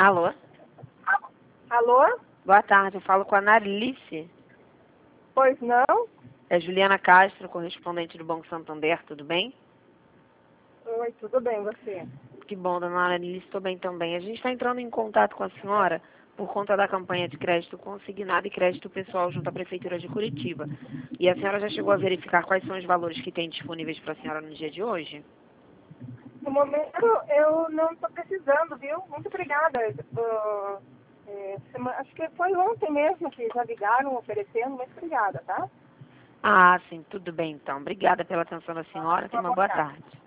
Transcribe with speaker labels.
Speaker 1: Alô?
Speaker 2: Alô?
Speaker 1: Boa tarde, eu falo com a Narlice.
Speaker 2: Pois não?
Speaker 1: É Juliana Castro, correspondente do Banco Santander, tudo bem?
Speaker 2: Oi, tudo bem, você?
Speaker 1: Que bom, dona Narlice, estou bem também. A gente está entrando em contato com a senhora por conta da campanha de crédito consignado e crédito pessoal junto à Prefeitura de Curitiba. E a senhora já chegou a verificar quais são os valores que tem disponíveis para a senhora no dia de hoje?
Speaker 2: No momento eu não estou precisando, viu? Muito obrigada. Acho que foi ontem mesmo que já ligaram oferecendo. Muito obrigada, tá?
Speaker 1: Ah, sim, tudo bem então. Obrigada pela atenção da senhora. Tenha
Speaker 2: Uma
Speaker 1: uma
Speaker 2: boa
Speaker 1: boa
Speaker 2: tarde.
Speaker 1: tarde.